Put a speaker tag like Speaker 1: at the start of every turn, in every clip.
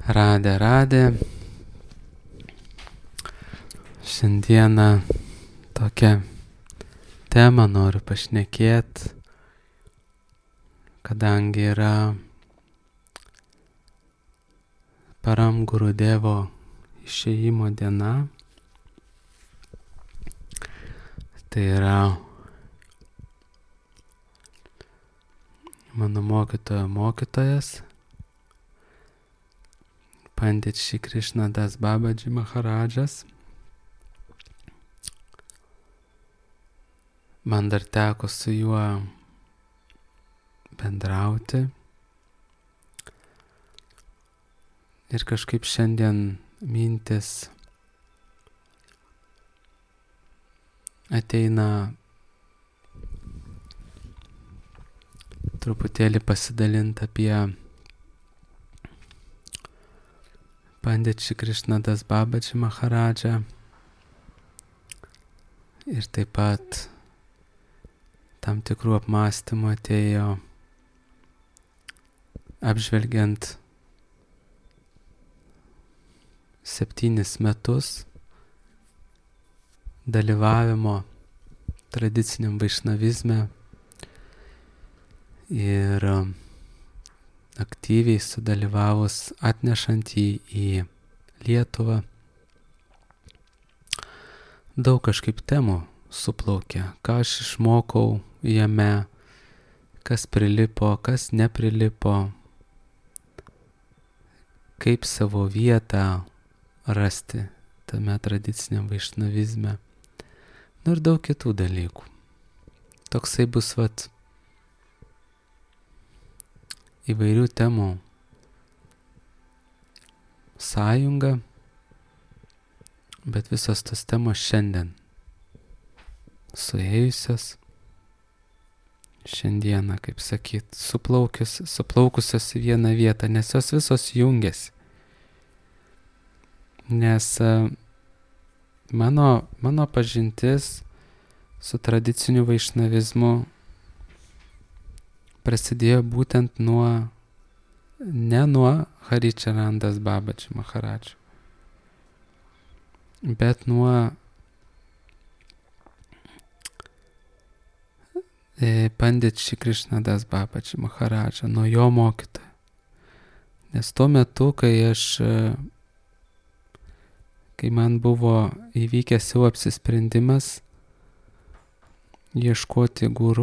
Speaker 1: Radė. Šiandieną tokią temą noriu pašnekėti, kadangi yra Param Gurudevo išėjimo diena. Tai yra mano mokytojas, Pandit Shri Krishna Das Babaji Maharadžas. Man dar teko su juo bendrauti. Ir kažkaip šiandien mintis ateina truputėlį pasidalinti apie Pandit Shri Krishna Das Babaji Maharadžą ir taip pat tam tikrų apmąstymų atėjo apžvelgiant 7 metus dalyvavimo tradiciniam vaišnavizme ir aktyviai sudalyvavus atnešant jį į Lietuvą. Daug kažkaip temų suplaukė, ką aš išmokau jame, kas prilipo, kas neprilipo, kaip savo vietą rasti tame tradiciniam vaišnavizme. Ir daug kitų dalykų. Toksai bus įvairių temų sąjunga, bet visos tos temos šiandien suėjusios, šiandieną, kaip sakyt, suplaukusios į vieną vietą, nes jos visos jungiasi. Nes mano pažintis su tradiciniu vaišnavizmu prasidėjo būtent ne nuo Haricharandas Babaji Maharadžo, bet nuo Pandit Shri Krishna Das Babaji Maharadžo, nuo jo mokytojo. Nes tuo metu, kai man buvo įvykęs jau apsisprendimas ieškoti guru,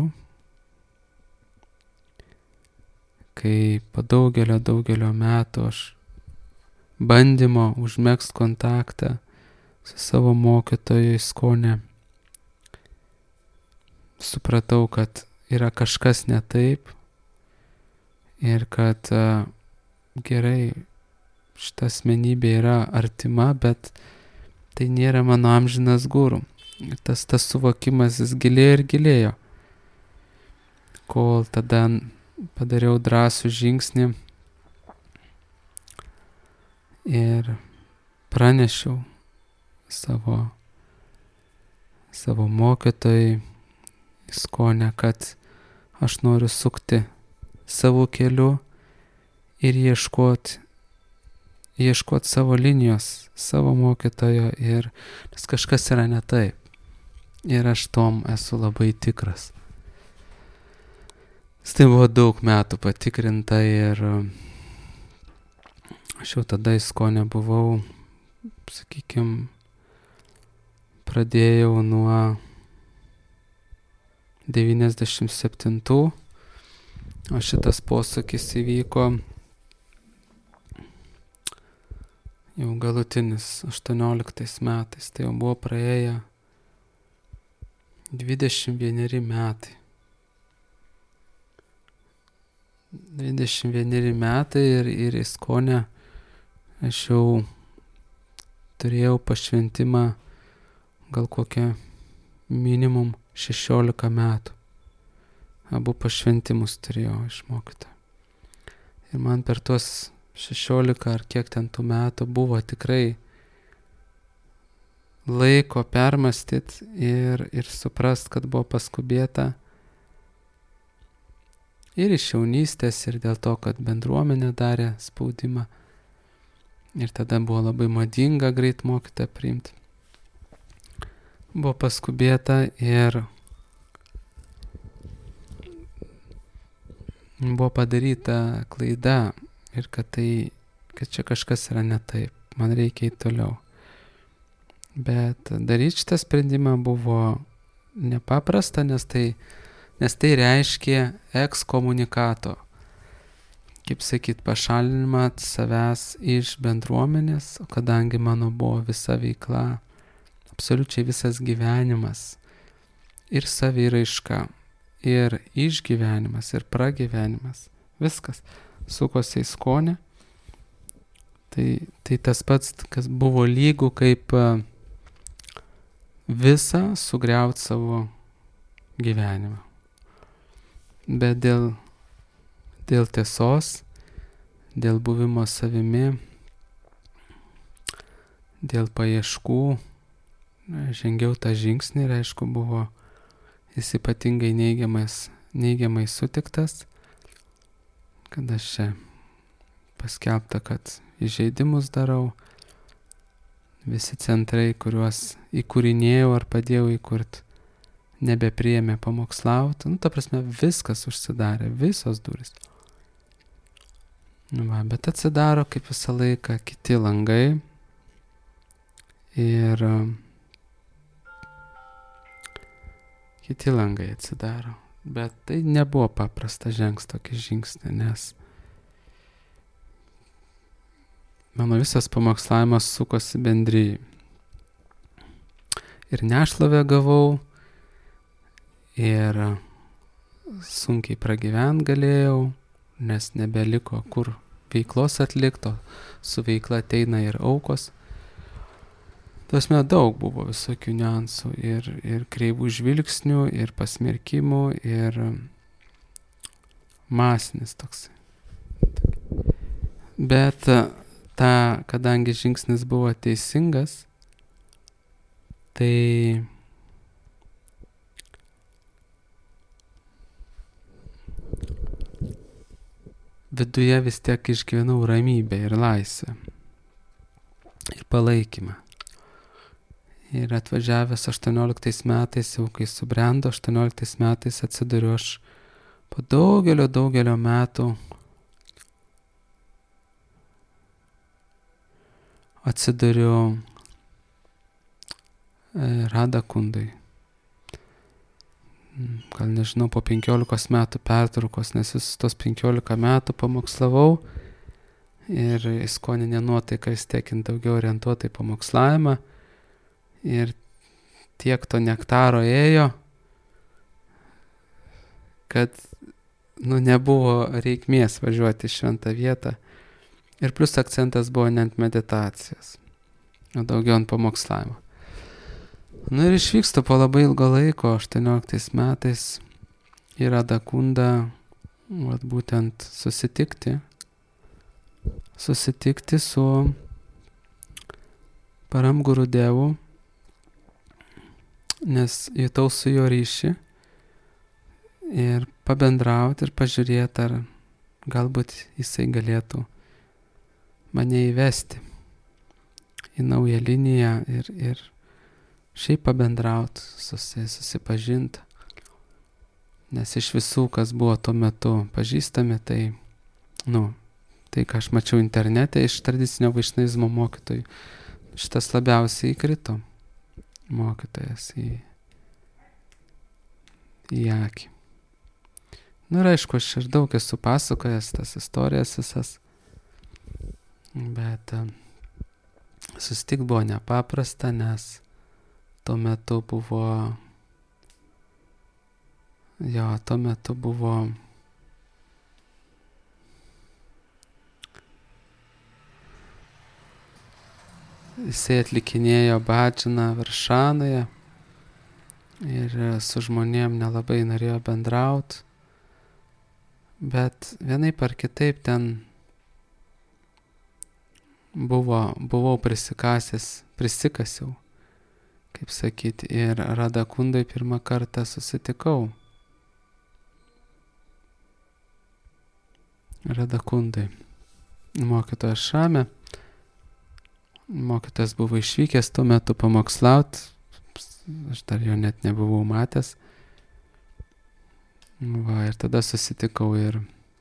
Speaker 1: kai po daugelio metų aš bandymo užmegzti kontaktą su savo mokytoju Iskone, supratau, kad yra kažkas ne taip ir kad gerai, šita asmenybė yra artima, bet tai nėra mano amžinas guru. Ir tas suvokimas jis gilėjo ir gilėjo, kol tada padariau drąsų žingsnį ir pranešiau savo mokytojai Iskone, kad aš noriu sukti savo keliu ir ieškoti savo linijos, savo mokytojo, ir nes kažkas yra ne taip. Ir aš tom esu labai tikras. Tai buvo daug metų patikrinta ir aš jau tada Iskone buvau, sakykime, pradėjau nuo 97, o šitas posūkis įvyko jau galutinis 18 metais, tai jau buvo praėję 21 metai. 21 metai ir Iskone aš jau turėjau pašventimą gal kokią minimum 16 metų. Abu pašventimus turėjau išmokti. Ir man per tuos 16 ar kiek ten tų metų buvo tikrai laiko permastyti ir suprast, kad buvo paskubėta ir iš jaunystės, ir dėl to, kad bendruomenė darė spaudimą. Ir tada buvo labai madinga greit mokytoją priimti. Buvo paskubėta ir buvo padaryta klaida ir kad čia kažkas yra ne taip, man reikia eiti toliau. Bet daryti šitą sprendimą buvo nepaprasta, nes tai reiškė ekskomunikato. Kaip sakyt, pašalinimą savęs iš bendruomenės, o kadangi mano buvo visa veikla, absoliučiai visas gyvenimas ir saviraiška, ir išgyvenimas, ir pragyvenimas, viskas sukosi į skonį, tai tas pats, kas buvo lygu kaip visą sugriauti savo gyvenimą. Bet dėl tiesos, dėl buvimo savimi, dėl paieškų, žengiau tą žingsnį ir aišku buvo jis ypatingai neigiamai sutiktas, kad aš čia paskelbta, kad įžeidimus darau, visi centrai, kuriuos įkūrinėjau ar padėjau įkurti, nebepriėmė pamokslauti, ta prasme viskas užsidarė, visos durys. Bet atsidaro kaip visą laiką kiti langai ir kiti langai atsidaro. Bet tai nebuvo paprasta žengti tokį žingsnį, nes mano visas pamokslavimas sukosi bendrijai. Ir nešlovę gavau, ir sunkiai pragyvent galėjau, nes nebeliko kur veiklos atlikto, su veikla ateina ir aukos. Tasme daug buvo visokių niuansų ir kreivų žvilgsnių, ir pasmerkimų, ir masinis toks. Bet kadangi žingsnis buvo teisingas, tai viduje vis tiek išgyvenau ramybę ir laisvę ir palaikymą. Ir atvažiavęs 18 metais, jau kai subrendo, 18 metais atsiduriu aš po daugelio metų atsiduriu Radakundai. Gal nežinau, po 15 metų pertraukos, nes visus tos 15 metų pamokslavau ir įskoninė nuotaika vis tiek daugiau orientuota į pamokslavimą ir tiek to nektaro ėjo, kad nebuvo reikmės važiuoti į šventą vietą ir plus akcentas buvo ne ant meditacijos, o daugiau ant pamokslavimo. Ir išvykstu po labai ilgo laiko, 18 metais, į Radakundą, būtent susitikti su Param Gurudevu, nes jutau su jo ryšį ir pabendrauti ir pažiūrėti, ar galbūt jisai galėtų mane įvesti į naują liniją ir šiaip pabendrauti, susipažinti. Nes iš visų, kas buvo tuo metu pažįstami, tai ką aš mačiau internete iš tradicinio vaišnavizmo mokytojų, šitas labiausiai įkrito mokytojas į akį. Ir aišku, aš ir daug esu pasakojęs tas istorijas visas, bet susitikti buvo nepaprasta, nes tuo metu buvo jisai atlikinėjo bhadžaną Varšanoje ir su žmonėm nelabai norėjo bendraut, bet vienaip ar kitaip ten buvau prisikasiau, kaip sakyti, ir Radakundai pirmą kartą susitikau. Radakundai, mokytojas Šame, mokytojas buvo išvykęs tuo metu pamokslaut, aš dar jo net nebuvau matęs. Va, ir tada susitikau ir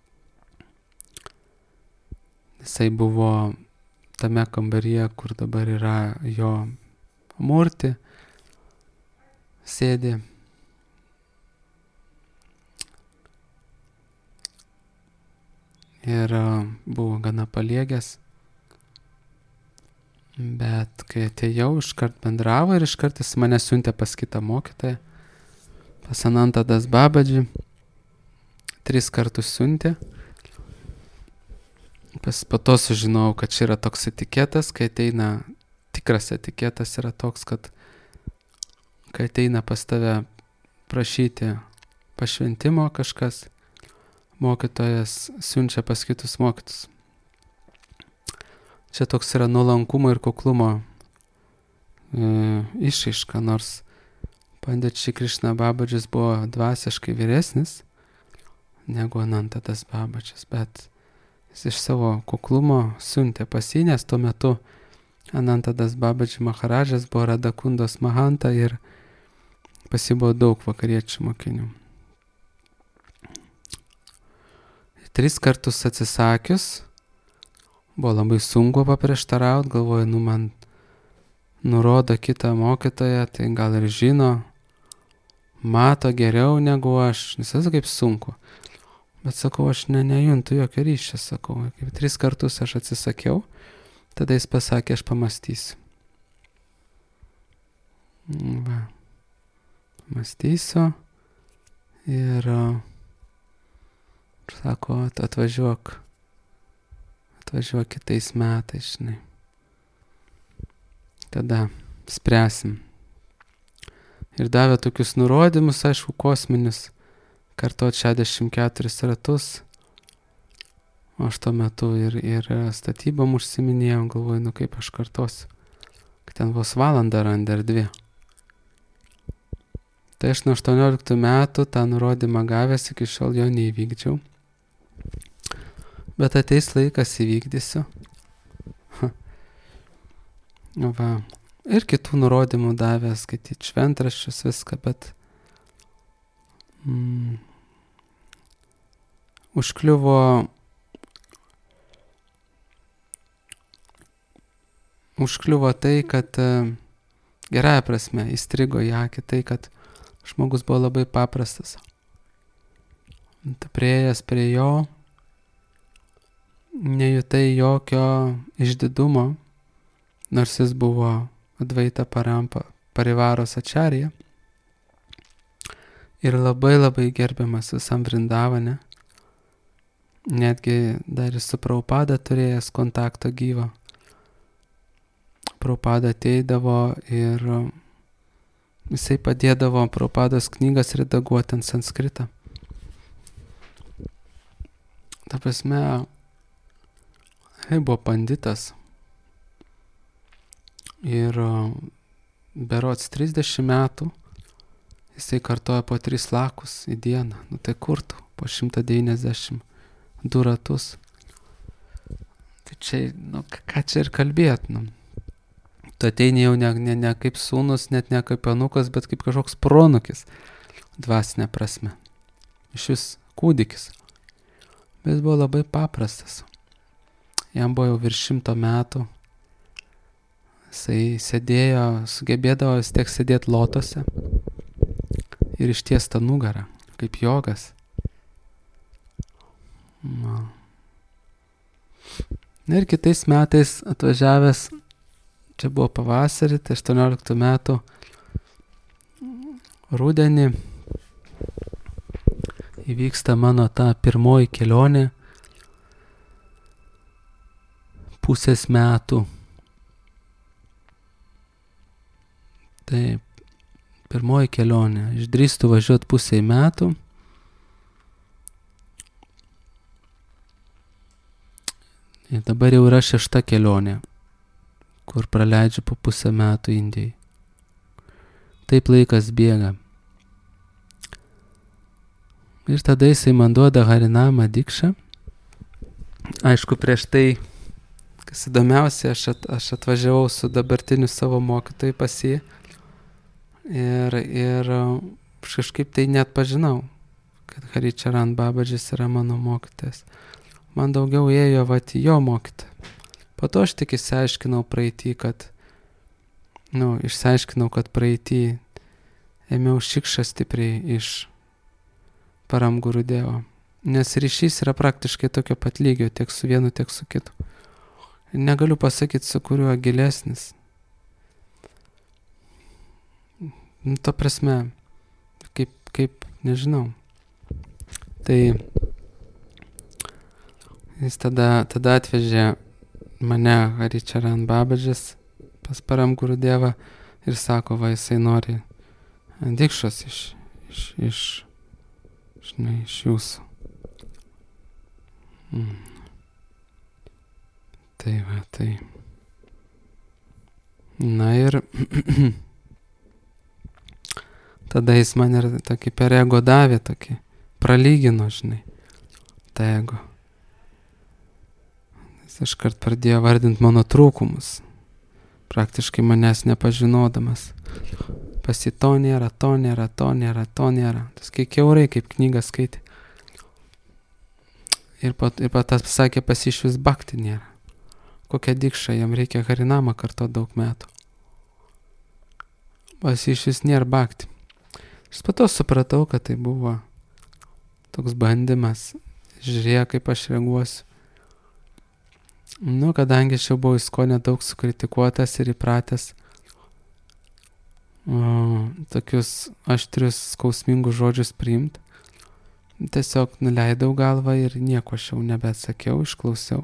Speaker 1: jisai buvo tame kambaryje, kur dabar yra jo mūrti, sėdi. Ir buvo gana paliegęs. Bet kai atėjau, iškart bendravo ir iškart jis mane siuntė pas kitą mokytoją, pas Anantą Das Babadžį. 3 kartus siuntė. Po to sužinojau, kad čia yra toks etiketas, kai ateina, tikras etiketas yra toks, kad kai ateina pas tave prašyti pašventimo kažkas, mokytojas siunčia pas kitus mokytus. Čia toks yra nuolankumo ir kuklumo išraiška, nors Pandit Šri Krishna Babadžis buvo dvasiškai vyresnis negu Ananta Das Babadžis, bet jis iš savo kuklumo siuntė pas jį, nes tuo metu Ananta Das Babadži Maharadžas buvo Radakundos Mahanta ir pas jį buvo daug vakariečių mokinių. 3 kartus atsisakius, buvo labai sunku paprieštarauti, galvoju, man nurodo kitą mokytoją, tai gal ir žino, mato geriau negu aš, visas kaip sunku. Bet sakau, aš nejuntu jokio ryšio, sakau, kaip 3 kartus aš atsisakiau, tada jis pasakė, aš pamastysiu. Va, pamastysiu ir sako, atvažiuok kitais metais, žinai. Tada spręsim. Ir davė tokius nurodymus, aišku, kosminius, kartuot 64 ratus. O aš tuo metu ir statybom užsiminėjau, galvoju, kaip aš kartosiu. Kad ten vos valandą randi ar 2. Tai aš nuo 18 metų tą nurodymą gavęs, iki šiol jo neįvykdžiau. Bet ateis laikas įvykdysiu. Va. Ir kitų nurodymų davęs, skaityti šventraščius, viską, bet užkliuvo tai, kad gerąja prasme įstrigo į akį tai, kad žmogus buvo labai paprastas. Priėjęs prie jo, nejutai jokio išdidumo, nors jis buvo Advaita Parivaros Ačarija ir labai gerbiamas visam Vrindavane, netgi dar ir su Prabhupada turėjęs kontaktą gyvą. Prabhupada ateidavo ir jisai padėdavo Prabhupados knygas redaguoti ant sanskritą. Ta prasme, buvo panditas ir berods 30 metų jisai kartoja po 3 lakus į dieną. Tai kur tu? Po 192 ratus. Tai čia, ką čia ir kalbėt? Tu ateini jau ne kaip sūnus, net ne kaip anukas, bet kaip kažkoks pronukis, dvasinė prasme. Iš vis kūdikis. Bet jis buvo labai paprastas. Jam buvo jau virš 100 metų. Jisai sėdėjo, sugebėdavo vis tiek sėdėti lotose ir išties tą nugarą, kaip jogas. Ir kitais metais atvažiavęs, čia buvo pavasarį, tai 18 metų rudenį įvyksta mano ta pirmoji kelionė, pusės metų. Taip, pirmoji kelionė. Išdrįstu važiuoti pusę metų. Ir dabar jau yra 6 kelionė, kur praleidžiu po pusę metų Indijai. Taip laikas bėga. Ir tada jisai man duoda Harinamą Dikšą. Aišku, prieš tai Kas įdomiausia, aš atvažiavau su dabartiniu savo mokytoju pas jį ir aš kažkaip tai net pažinau, kad Haricharan Babadžis yra mano mokytojas. Man daugiau ėjo jo mokytoją. Po to aš tik išsiaiškinau praeitį, ėmiau šikšą stipriai iš Param Gurudevo. Nes ryšys yra praktiškai tokio pat lygio, tiek su vienu, tiek su kitu. Negaliu pasakyti, su kuriuo gilesnis. Ta prasme, kaip nežinau. Tai jis tada atvežė mane Haricharan Babadžis pas Param Gurudevą ir sako, va, jisai nori dikšos iš jūsų. Tai va, tai. Na ir tada jis man ir tokį per ego davė, tokį pralygino, tą ego. Jis iškart pradėjo vardinti mano trūkumus, praktiškai manęs nepažinodamas. Pasi to nėra. Tas kiaurai kaip knygą skaitė. Ir tas pasakė, pasi iš vis bhakti nėra. Kokia dikša, jam reikia harinamą kartuoti daug metų. Pasi iš vis nėra bhakti. Aš po to supratau, kad tai buvo toks bandymas, žiūrėjo, kaip aš reaguosiu. Kadangi aš jau buvau ISKCONe daug sukritikuotas ir įpratęs tokius aštrius, skausmingus žodžius priimti, tiesiog nuleidau galvą ir nieko aš jau nebeatsakiau, išklausiau.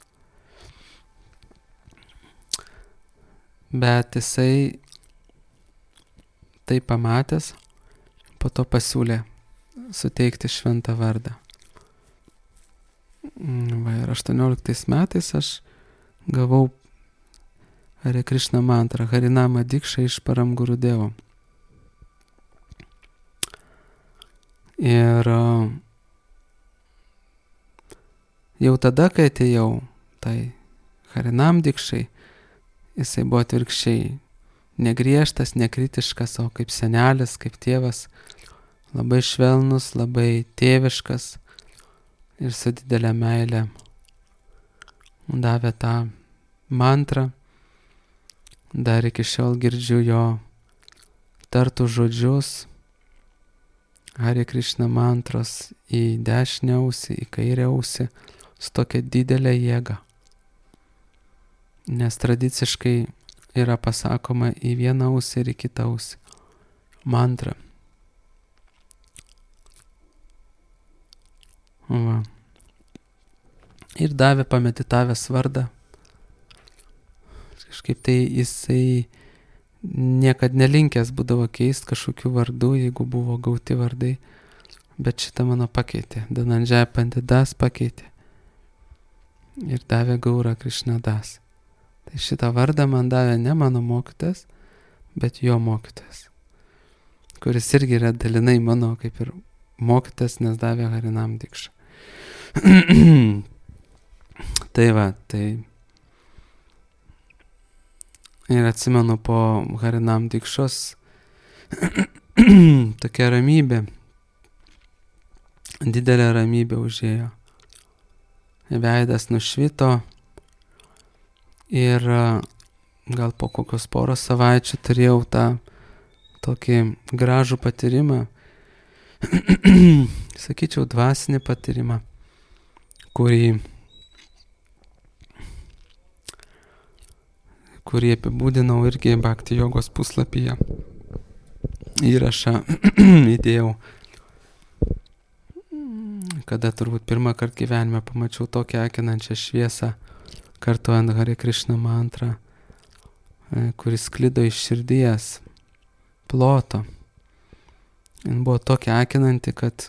Speaker 1: Bet jisai tai pamatęs, po to pasiūlė suteikti šventą vardą. Ir 18 metais aš gavau Hare Krishna mantrą, Harinama dikšą iš Param Gurudevo. Ir jau tada, kai atėjau tai Harinam dikšai, jisai buvo atvirkščiai negriežtas, nekritiškas, o kaip senelis, kaip tėvas, labai švelnus, labai tėviškas ir su didelė meilė davė tą mantrą. Dar iki šiol girdžiu jo tartų žodžius Hare Krishna mantros į dešinę ausį, į kairę ausį su tokia didelė jėga. Nes tradiciškai yra pasakoma į vieną ausį ir į kitą ausį mantra. Va. Ir davė pameditavęs vardą. Kažkaip tai jisai niekad nelinkęs būdavo keisti kažkokių vardų, jeigu buvo gauti vardai. Bet šitą mano pakeitė. Dhananjaya Panditas pakeitė. Ir davė Gaura Krishnadas. Tai šitą vardą man davė ne mano mokytojas, bet jo mokytojas. Kuris irgi yra dalinai mano kaip ir mokytojas, nes davė Harinam dikšą. Tai va, tai ir atsimenu po Harinam dikšos tokia ramybė, didelė ramybė užėjo. Veidas nušvito ir gal po kokios poros savaičių turėjau tą tokį gražų patyrimą, sakyčiau, dvasinį patyrimą, kurį apibūdinau irgi Bhakti jogos puslapyje. Įrašą įdėjau, kada turbūt pirmą kartą gyvenime pamačiau tokią akinančią šviesą, kartuojant Hare Krishna mantrą, kuris sklido iš širdies ploto. Jis buvo tokia akinanti, kad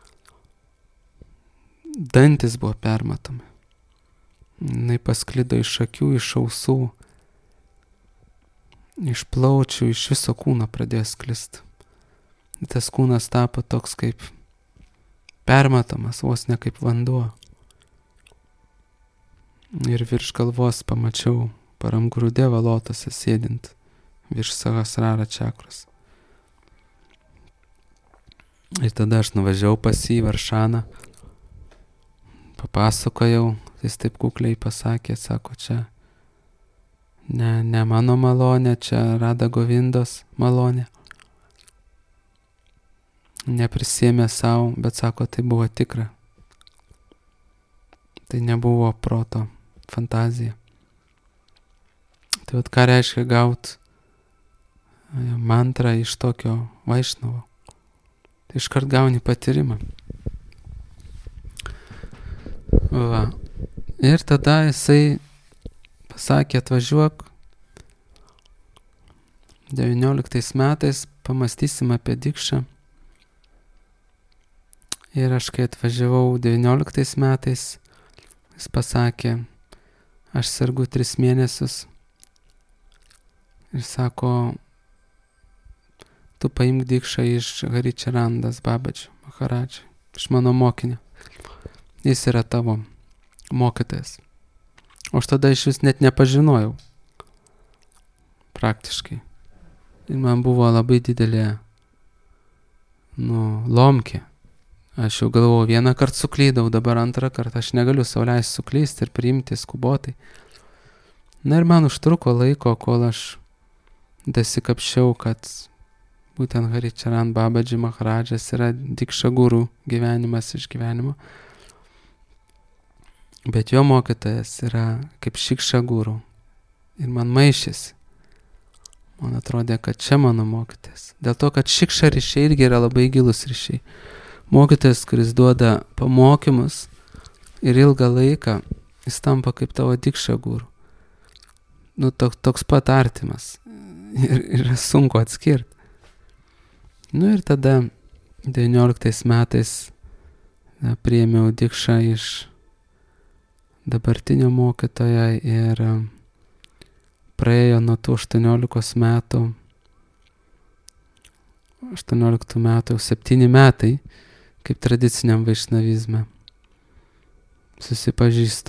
Speaker 1: dantis buvo permatomi. Jis pasklido iš akių, iš ausų, iš plaučių, iš viso kūno pradėjo sklisti. Tas kūnas tapo toks kaip permatomas, vos ne kaip vanduo. ir virš galvos pamačiau Paramgurudevą lotose sėdint virš Sahasrara čakros. Ir tada aš nuvažiavau pas jį į Varšaną, papasakojau, jis taip kukliai pasakė, sako, čia ne mano malonė, čia Rada Govindos malonė. Neprisėmė savo, bet sako, tai buvo tikra. Tai nebuvo proto fantazija. Tai vat ką reiškia gaut mantrą iš tokio vaišnavo. Tai iškart gauni patyrimą. Va. Ir tada jisai pasakė, atvažiuok 19 metais, pamastysim apie dikšą. Ir aš kai atvažiavau 19 metais, jis pasakė, aš sergu 3 mėnesius. Ir sako, tu paimk dikšą iš Haricharandas Babadžio Maharadžio, iš mano mokinio. Jis yra tavo mokytojas. O aš tada iš vis net nepažinojau. Praktiškai. Ir man buvo labai didelė, lomkė. Aš jau galvojau, vieną kartą suklydau, dabar antrą kartą. Aš negaliu sau leisti suklysti ir priimti skubotai. Na ir man užtruko laiko, kol aš dasikapščiau, kad būtent Haricharan Babadži Maharadžas yra dikša guru gyvenimas iš gyvenimo. Bet jo mokytojas yra kaip šikša guru. Ir man maišėsi. Man atrodė, kad čia mano mokytojas. Dėl to, kad šikša ryšiai irgi yra labai gilus ryšiai. Mokytojas, kuris duoda pamokymus ir ilgą laiką, jis tampa kaip tavo dikša guru. Toks pat artimas. Ir sunku atskirti. Ir tada 19 metais priėmiau dikšą iš dabartinio mokytojo ir praėjo nuo tų 18 metų 7 metai, kaip tradiciniam vaišnavizme susipažįstu.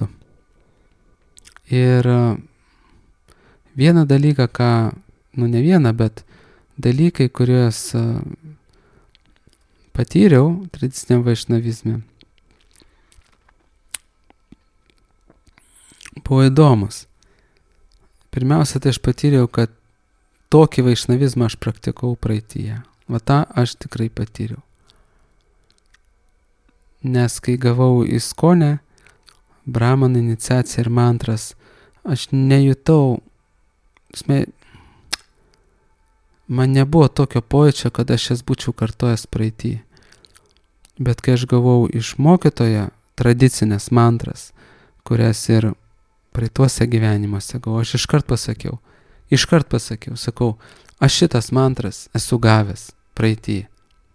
Speaker 1: Ir vieną dalyką, ne vieną, bet dalykai, kuriuos patyriau tradiciniam vaišnavizme, buvo įdomus. Pirmiausia, tai aš patyriau, kad tokį vaišnavizmą aš praktikau praeityje. Va tą aš tikrai patyriau. Nes kai gavau ISKCONE, Brahmano iniciaciją ir mantras, aš nejutau, man nebuvo tokio pojūčio, kad aš jas būčiau kartojęs praeitį. Bet kai aš gavau iš mokytojo tradicinės mantras, kurias ir praeituose gyvenimuose gavau, aš iškart pasakiau, sakau, aš šitas mantras esu gavęs praeitį.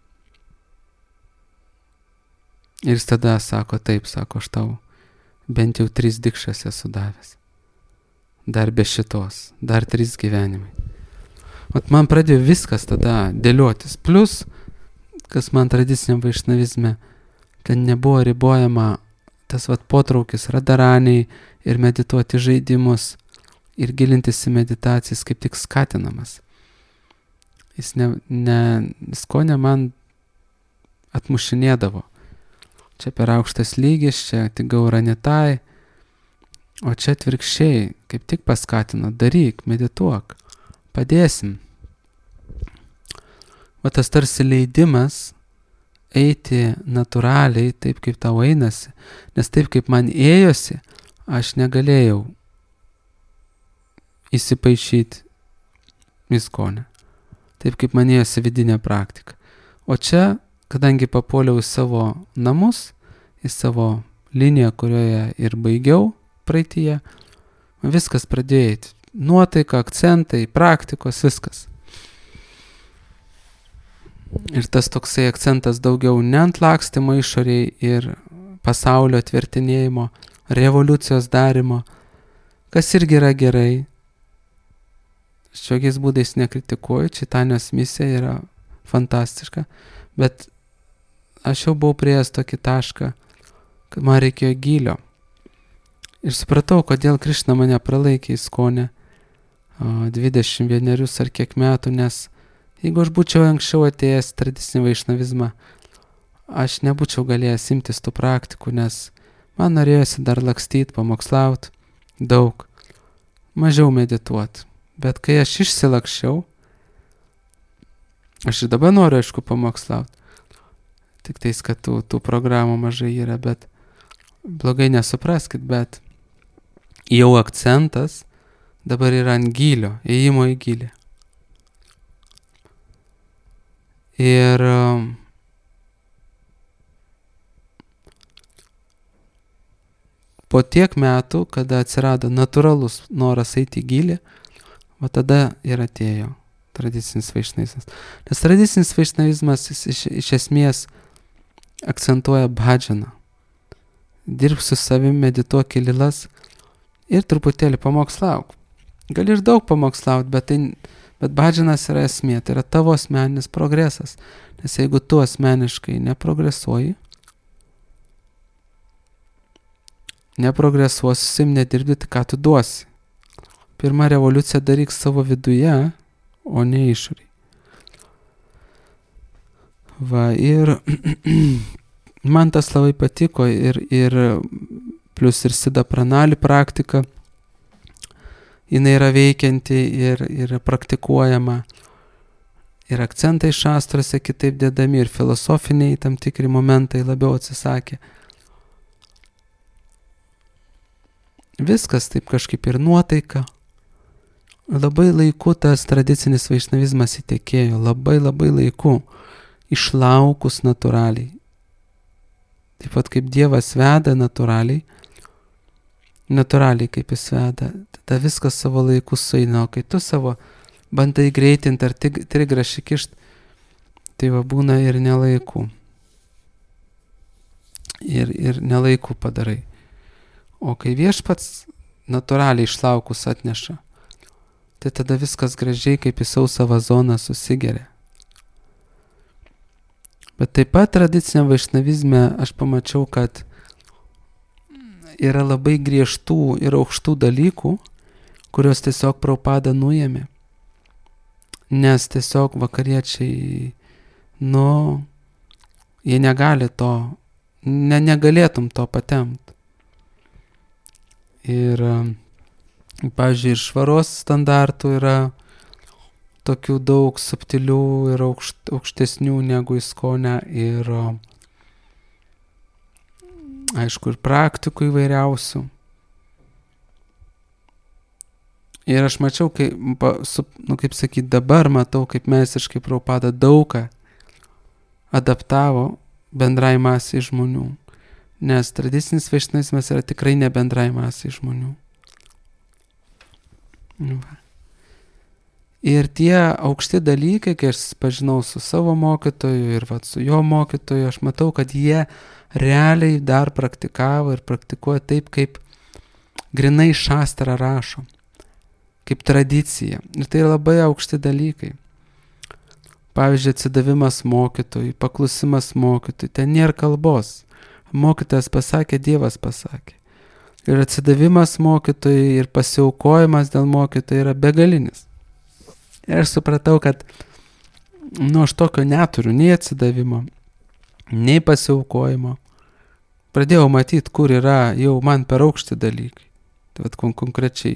Speaker 1: Ir jis tada sako, taip, sako, aš tau bent jau 3 dikšas esu davęs. Dar be šitos, dar 3 gyvenimai. Vat man pradėjo viskas tada dėliotis. Plus, kas man tradiciniam vaišnavizme, ten nebuvo ribojama tas potraukis radaraniai ir medituoti žaidimus ir gilintis į meditacijas kaip tik skatinamas. Jis ISKCONE man atmušinėdavo. Čia per aukštas lygis, čia tik gauranitai, o čia atvirkščiai, kaip tik paskatino, daryk, medituok, padėsim. O tas tarsi leidimas eiti natūraliai, taip kaip tau einasi, nes taip kaip man ėjosi, aš negalėjau įsipaišyti ISKCONE. Taip kaip man ėjosi vidinė praktika. O čia, kadangi papuoliau į savo namus, į savo liniją, kurioje ir baigiau praeityje, viskas pradėjo eiti. Nuotaika, akcentai, praktikos, viskas. Ir tas toksai akcentas daugiau ne ant lakstymo išoriai ir pasaulio tvirtinėjimo, revoliucijos darimo, kas irgi yra gerai. Šiokiais būdais nekritikuoju, Čaitanijos misija yra fantastiška, bet aš jau buvau priėjęs tokį tašką, kad man reikėjo gylio. Ir supratau, kodėl Krišna mane pralaikė ISKCONe 21 ar kiek metų, nes jeigu aš būčiau anksčiau atėjęs tradicinį vaišnavizmą, aš nebūčiau galėjęs imtis tų praktikų, nes man norėjosi dar lakstyti, pamokslauti daug, mažiau medituoti. Bet kai aš išsilakščiau, aš ir dabar noriu, aišku, pamokslauti. Tik tais, kad tų programų mažai yra, bet blogai nesupraskit, bet jau akcentas dabar yra ant gylio, ėjimo į gylį. Ir po tiek metų, kada atsirado natūralus noras eiti į gylį, o tada ir atėjo tradicinis vaišnavizmas. Nes tradicinis vaišnavizmas iš esmės akcentuoja bhadžaną. Dirbk su savim, medituok į lilas ir truputėlį pamokslauk. Gali ir daug pamokslauti, bet bhadžanas yra esmė, tai yra tavo asmeninis progresas. Nes jeigu tu asmeniškai neprogresuosi, nedirbti, tai ką tu duosi. Pirma revoliucija daryk savo viduje, o ne išorėje. Va, ir man tas labai patiko ir plus ir Siddha Pranali praktika, jinai yra veikianti ir praktikuojama. Ir akcentai šastrose kitaip dedami, ir filosofiniai tam tikri momentai labiau atsisakė. Viskas taip kažkaip ir nuotaika. Labai laiku tas tradicinis vaišnavizmas įtekėjo, labai laiku, išlaukus natūraliai. Taip pat kaip Dievas veda natūraliai kaip jis veda, tada viskas savo laiku sueina, o kai tu savo bandai greitinti ar trigrašį kišt, tai va būna ir nelaiku. Ir nelaiku padarai. O kai Viešpats natūraliai išlaukus atneša, tai tada viskas gražiai kaip į sausą vazoną susigeria. Bet taip pat tradiciniam vaišnavizme aš pamačiau, kad yra labai griežtų ir aukštų dalykų, kurios tiesiog Prabhupada nuėmė. Nes tiesiog vakariečiai, jie negali to, negalėtum to patemti. Ir, pavyzdžiui, ir švaros standartų yra tokių daug subtilių ir aukštesnių negu ISKCONe ir aišku ir praktikų įvairiausių. Ir aš mačiau, kaip sakyt, dabar matau, kaip meistriškai Prabhupada daugą adaptavo bendrai masiai žmonių. Nes tradicinis vaišnavizmas yra tikrai ne bendrai masiai žmonių. Ir tie aukšti dalykai, kai aš pažinau su savo mokytoju ir su jo mokytoju, aš matau, kad jie realiai dar praktikavo ir praktikuoja taip, kaip grinai šastra rašo, kaip tradicija. Ir tai labai aukšti dalykai. Pavyzdžiui, atsidavimas mokytojui, paklusimas mokytojui, ten nėra kalbos. Mokytojas pasakė, Dievas pasakė. Ir atsidavimas mokytojui ir pasiaukojimas dėl mokytojų yra begalinis. Ir aš supratau, kad aš tokio neturiu, nei atsidavimo, nei pasiaukojimo. Pradėjau matyti, kur yra jau man per aukšti dalykai. Tai vat konkrečiai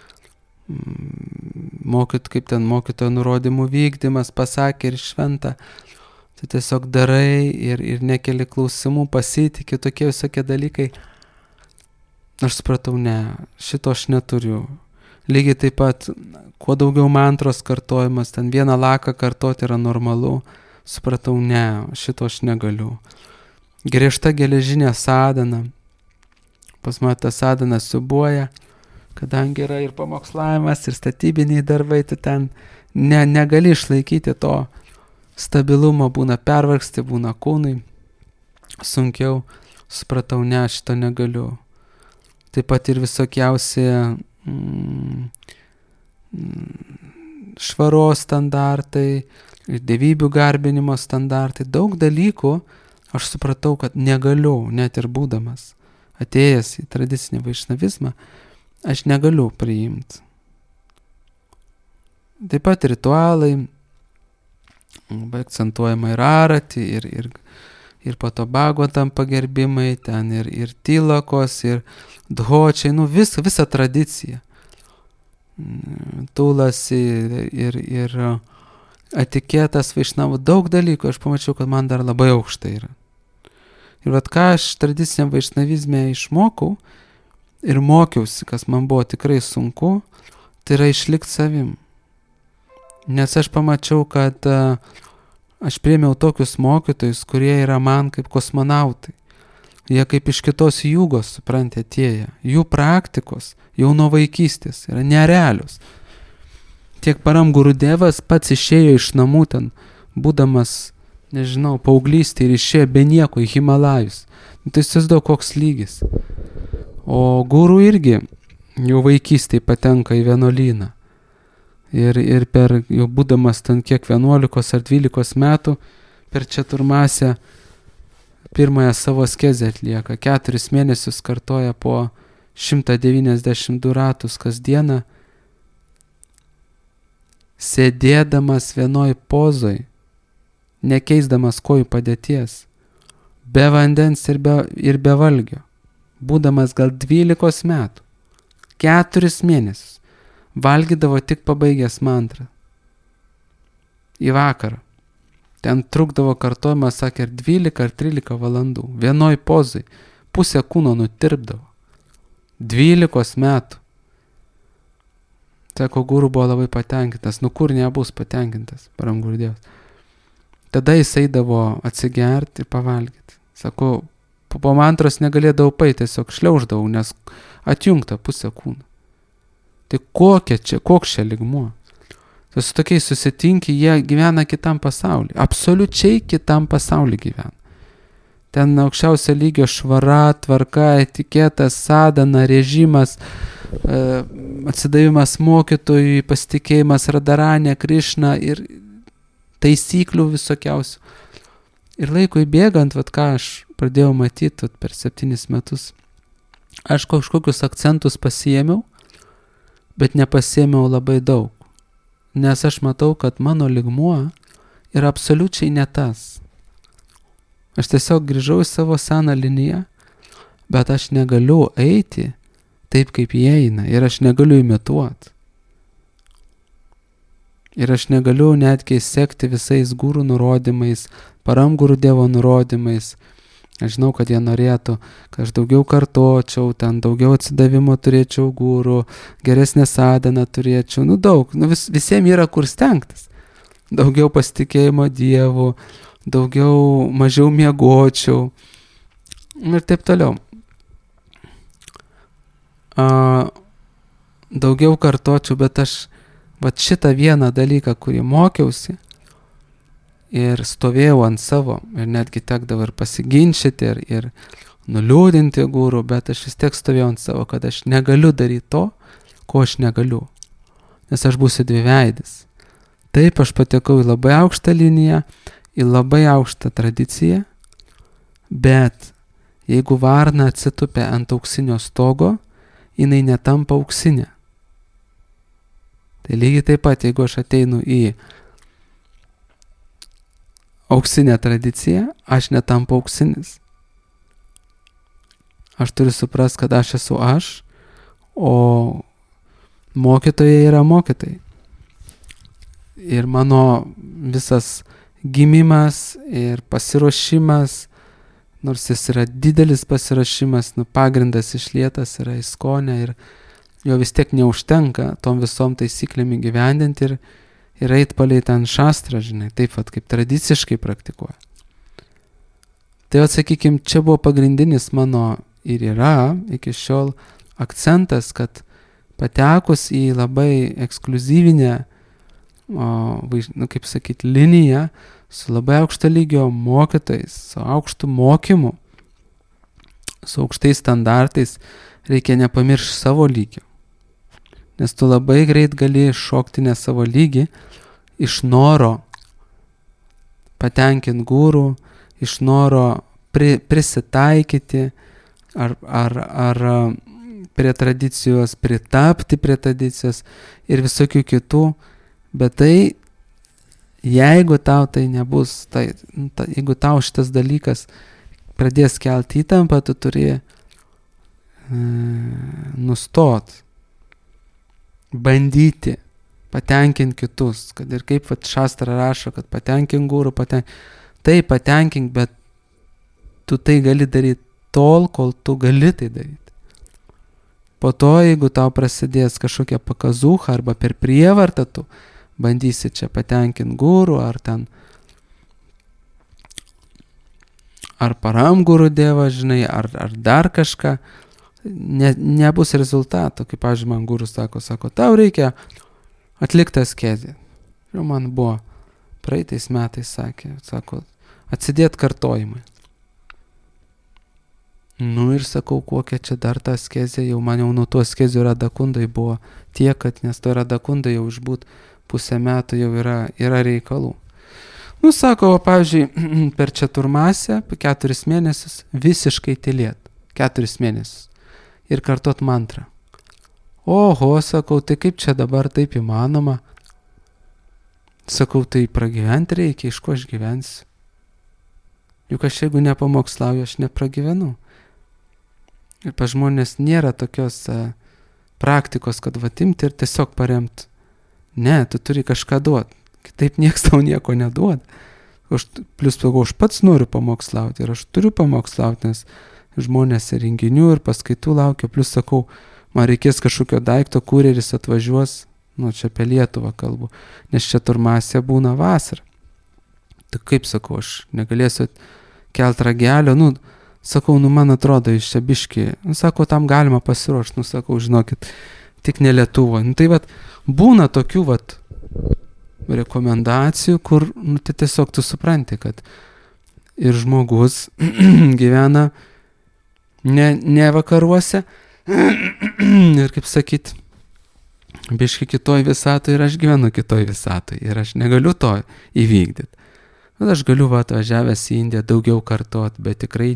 Speaker 1: kaip ten mokytojo nurodymų vykdymas, pasakė ir šventa. Tai tiesiog darai ir nekeli klausimų, pasitiki, tokie visokie dalykai. Aš supratau, šito aš neturiu. Lygiai taip pat, kuo daugiau mantros kartojimas, ten vieną laką kartoti yra normalu. Supratau, šito aš negaliu. Griežta geležinė sadhana. Pas mane ta sadhana siubuoja, kadangi yra ir pamokslavimas, ir statybiniai darbai, tu ten negali išlaikyti to stabilumo, būna pervargsti, būna kūnai sunkiau. Supratau, šito negaliu. Taip pat ir visokiausi švaros standartai, ir dievybių garbinimo standartai, daug dalykų aš supratau, kad negaliu, net ir būdamas atėjęs į tradicinį vaišnavizmą, aš negaliu priimti. Taip pat ritualai, labai akcentuojama ir arati, ir po to Bhagavatam pagerbimai, ten ir tilakos, ir dhočiai, visa tradicija. Tulasi ir etiketas vaišnavų, daug dalykų, aš pamačiau, kad man dar labai aukštai yra. Ir vat ką aš tradiciniam vaišnavizme išmokau ir mokiausi, kas man buvo tikrai sunku, tai yra išlikti savim. Nes aš pamačiau, kad aš priėmiau tokius mokytojus, kurie yra man kaip kosmonautai. Jie kaip iš kitos jūgos, suprantate, atėję. Jų praktikos jau nuo vaikystės yra nerealios. Tiek Param Gurudevas pats išėjo iš namų ten, būdamas, nežinau, paauglystė ir išėjo be nieko į Himalajus. Tai įsivaizduoju, koks lygis. O guru irgi jau vaikystėje patenka į vienuolyną. Ir per, jau būdamas ten kiek 11 ar 12 metų, per Čaturmasę pirmąją savo askezę atlieka. 4 mėnesius kartoja po 192 ratus kasdieną, sėdėdamas vienoj pozoj, nekeisdamas kojų padėties, be vandens ir be valgio, būdamas gal 12 metų, 4 mėnesius. Valgydavo tik pabaigęs mantrą. Į vakarą. Ten trukdavo kartojimas, sakė, 12 ar 13 valandų. Vienoj pozai. Pusę kūno nutirpdavo. 12 metų. Sako, guru buvo labai patenkintas. Nu kur nebus patenkintas, Param Gurudevas. Tada jis eidavo atsigerti ir pavalgyti. Sako, po mantros negalėdavau paeiti, tiesiog šliauždavau, nes atjungta pusę kūno. Tai koks čia lygmuo? Tai su tokiais susitinki, jie gyvena kitam pasauliu. Absoliučiai kitam pasauliu gyvena. Ten aukščiausio lygio švara, tvarka, etiketas, sadhana, režimas, atsidavimas mokytojui, pasitikėjimas Radharani, Krišna ir taisyklių visokiausių. Ir laikui bėgant, ką aš pradėjau matyti per 7 metus, aš kažkokius akcentus pasiėmiau, bet nepasiėmiau labai daug, nes aš matau, kad mano lygmuo yra absoliučiai ne tas. Aš tiesiog grįžau į savo seną liniją, bet aš negaliu eiti taip, kaip jie eina, ir aš negaliu imituoti. Ir aš negaliu netgi sekti visais guru nurodymais, Param Gurudevo nurodymais. Aš žinau, kad jie norėtų, kad aš daugiau kartočiau, ten daugiau atsidavimo turėčiau guru, geresnę sadhaną turėčiau, daug, visiems yra kur stengtis. Daugiau pasitikėjimo Dievu, mažiau miegočiau ir taip toliau. Daugiau kartočiau, bet aš šitą vieną dalyką, kurį mokiausi, ir stovėjau ant savo, ir netgi tekdavo ir pasiginčyti, ir nuliūdinti guru, bet aš vis tiek stovėjau ant savo, kad aš negaliu daryti to, ko aš negaliu, nes aš būsiu dviveidis. Taip, aš patekau į labai aukštą liniją, į labai aukštą tradiciją, bet jeigu varna atsitupia ant auksinio stogo, jinai netampa auksinė. Tai lygiai taip pat, jeigu aš ateinu į auksinę tradiciją, aš netampu auksinis. Aš turiu suprasti, kad aš esu aš, o mokytojai yra mokytojai. Ir mano visas gimimas ir pasiruošimas, nors jis yra didelis pasiruošimas, pagrindas išlietas yra ISKCONe ir jo vis tiek neužtenka tom visom taisyklėm įgyvendinti ir eit palei ten šastrą, žinai, taip kaip tradiciškai praktikuoja. Tai sakykim, čia buvo pagrindinis mano ir yra iki šiol akcentas, kad patekus į labai ekskliuzyvinę, kaip sakyti, liniją, su labai aukšto lygio mokytojais, su aukštu mokymu, su aukštais standartais, reikia nepamiršti savo lygio. Nes tu labai greit gali šokti ne savo lygį, iš noro patenkinti guru, iš noro prisitaikyti, ar prie tradicijos, pritapti prie tradicijos ir visokių kitų, bet tai, jeigu tau tai nebus, jeigu tau šitas dalykas pradės kelti įtampą, tu turi nustot, bandyti patenkinti kitus, kad ir kaip šastra rašo, kad patenkink guru, tai patenkink, bet tu tai gali daryti tol, kol tu gali tai daryti. Po to, jeigu tau prasidės kažkokia pakazūcha arba per prievartą, tu bandysi čia patenkinti guru, ar param guru dievą, žinai, ar dar kažką, nebus rezultato. Kaip, pavyzdžiui, man guru sako, tau reikia atlikti askezę. Jau man buvo praeitais metais, sako, atsidėt kartojimai. Nu ir sakau, kokia čia dar ta askezė, jau man jau nuo to askezių radakundai buvo tiek, kad nes to radakundai jau išbūt pusę metų jau yra reikalų. Nu, sako, pavyzdžiui, per četurmasę, 4 mėnesius visiškai tylėt. 4 mėnesius. Ir kartot mantrą. Oho, sakau, tai kaip čia dabar taip įmanoma? Sakau, tai pragyventi reikia, iš ko aš gyvensiu? Juk aš jeigu nepamokslauju, aš nepragyvenu. Ir pa žmonės nėra tokios praktikos, kad imti ir tiesiog paremti. Ne, tu turi kažką duoti. Kitaip nieks tau nieko neduoda. Plius aš pats noriu pamokslauti ir aš turiu pamokslauti, nes žmonės ir renginių ir paskaitų laukia. Plius sakau, man reikės kažkokio daikto, kurjeris atvažiuos, čia apie Lietuvą kalbu, nes čia turmasė būna vasarą. Tai kaip sakau, aš negalėsiu kelt ragelio, sakau, man atrodo, iš čia biški, sako, tam galima pasiruošti, sakau, žinokit, tik ne Lietuvoje. Tai būna tokių rekomendacijų, kur tai tiesiog tu supranti, kad ir žmogus gyvena ne vakaruose ir, kaip sakyt, biški kitoj visatoj ir aš gyvenu kitoj visatoj ir aš negaliu to įvykdyti. Bet aš galiu atvažiavęs į Indiją daugiau kartot, bet tikrai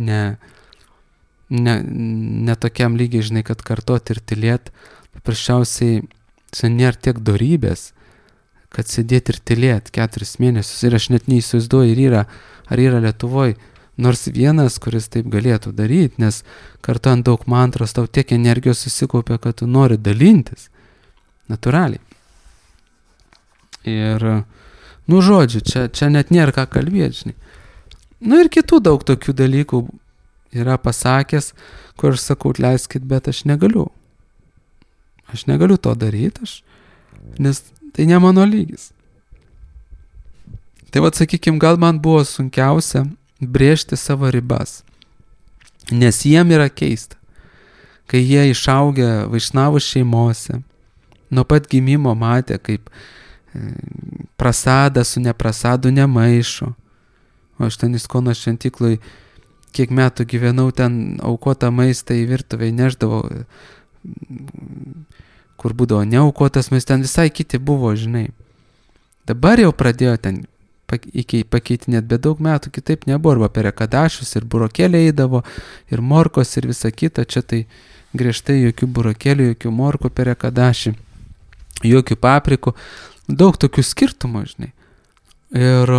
Speaker 1: ne tokiam lygiai, žinai, kad kartot ir tylėt. Paprasčiausiai nėra tiek dorybės, kad sėdėti ir tylėt 4 mėnesius. Ir aš net neįsivaizduoju, ar yra Lietuvoje nors vienas, kuris taip galėtų daryti, nes kartuojant daug mantros, tau tiek energijos susikaupia, kad tu nori dalintis. Natūraliai. Ir žodžiu, čia net nėra ką kalbėti, žinai. Ir kitų daug tokių dalykų yra pasakęs, kur aš sakau, leiskit, bet aš negaliu. Aš negaliu to daryti, nes tai ne mano lygis. Tai sakykim, gal man buvo sunkiausia brėžti savo ribas, nes jiem yra keista, kai jie išaugę Vaišnavų šeimose, nuo pat gimimo matė, kaip prasada su neprasadu nemaišo. O aš ten Iskono šventykloj kiek metų gyvenau, ten aukotą maistą į virtuvę neždavo, kur būdavo neaukotas maistas, ten visai kiti buvo, žinai. Dabar jau pradėjo ten pakeitinėt, bet daug metų kitaip nebuvo, arba per ekadašius ir burokėlė eidavo, ir morkos ir visa kita, čia tai griežtai jokių burokėlių, jokių morkų per ekadašį, jokių paprikų. Daug tokių skirtumų, žinai. Ir